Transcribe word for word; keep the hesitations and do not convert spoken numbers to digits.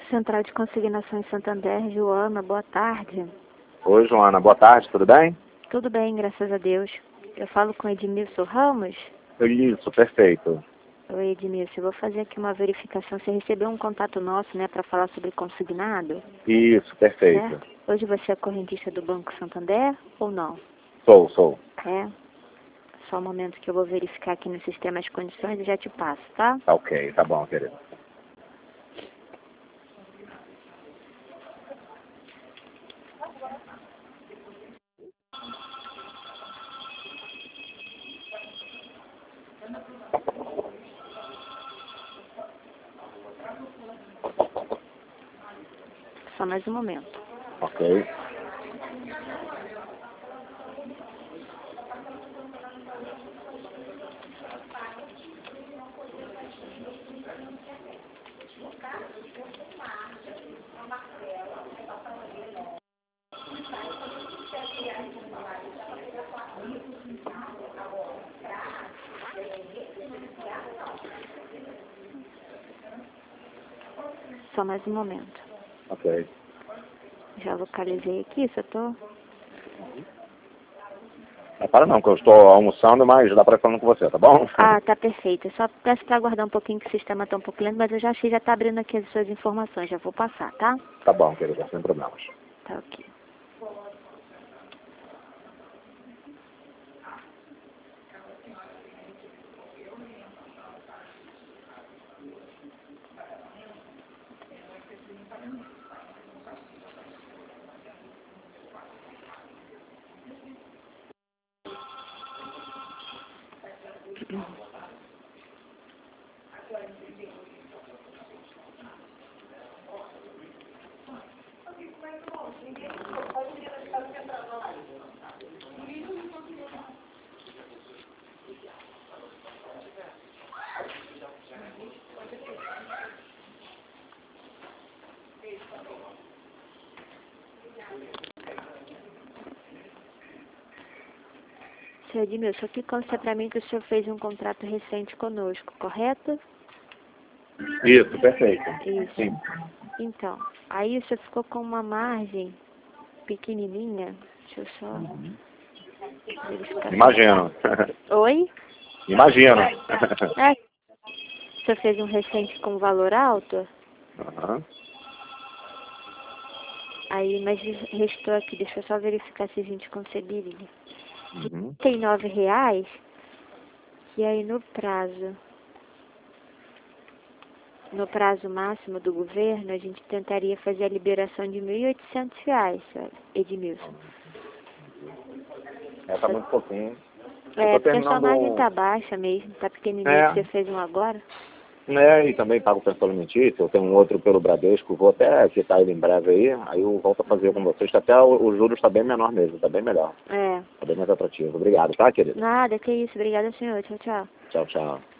Central de Consignação em Santander, Joana, boa tarde. Oi, Joana, boa tarde, tudo bem? Tudo bem, graças a Deus. Eu falo com Edmilson Ramos? Isso, perfeito. Oi, Edmilson, eu vou fazer aqui uma verificação. Você recebeu um contato nosso, né, para falar sobre consignado? Isso, perfeito. Certo? Hoje você é correntista do Banco Santander ou não? Sou, sou. É. Só um momento que eu vou verificar aqui no sistema as condições e já te passo, tá? Tá ok, tá bom, querido. Só mais um momento. Ok. Só mais um momento. Ok. Já localizei aqui, só tô... Não para não, que eu estou almoçando, mas dá pra ir falando com você, tá bom? Ah, tá perfeito. Eu só peço para aguardar um pouquinho que o sistema tá um pouco lento, mas eu já achei, já tá abrindo aqui as suas informações. Já vou passar, tá? Tá bom, querida, sem problemas. Tá ok. Senhor Edmilson, aqui consta para mim que o senhor fez um contrato recente conosco, correto? Isso, perfeito. Isso. Sim. Então, aí o senhor ficou com uma margem pequenininha. Deixa eu só verificar. Imagino. Oi? Imagino. É, o senhor fez um recente com valor alto? Aham. Aí, mas restou aqui, deixa eu só verificar se a gente conseguiria. Uhum. trinta e nove reais, e aí no prazo, no prazo máximo do governo, a gente tentaria fazer a liberação de mil e oitocentos reais, senhor Edmilson. É, tá muito pouquinho. É, Eu tô porque a sua terminando... margem tá baixa mesmo, tá pequenininha, É. que você fez um agora. É, e também pago pensão alimentícia, eu tenho um outro pelo Bradesco, vou até quitar ele em breve aí, aí eu volto a fazer com vocês, até o, o juros está bem menor mesmo, está bem melhor, É, está bem mais atrativo. Obrigado, tá, querido? nada, que isso, obrigada, senhor, tchau, tchau. Tchau, tchau.